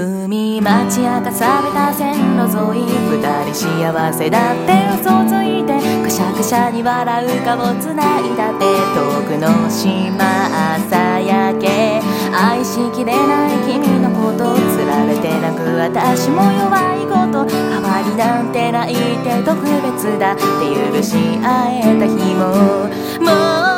海街明かされた線路沿い、二人幸せだって嘘ついて、くしゃくしゃに笑う顔つないだって、遠くの島朝焼け、愛しきれない君のことつられて泣く私も弱いこと、代わりなんてないって特別だって許し合えた日ももう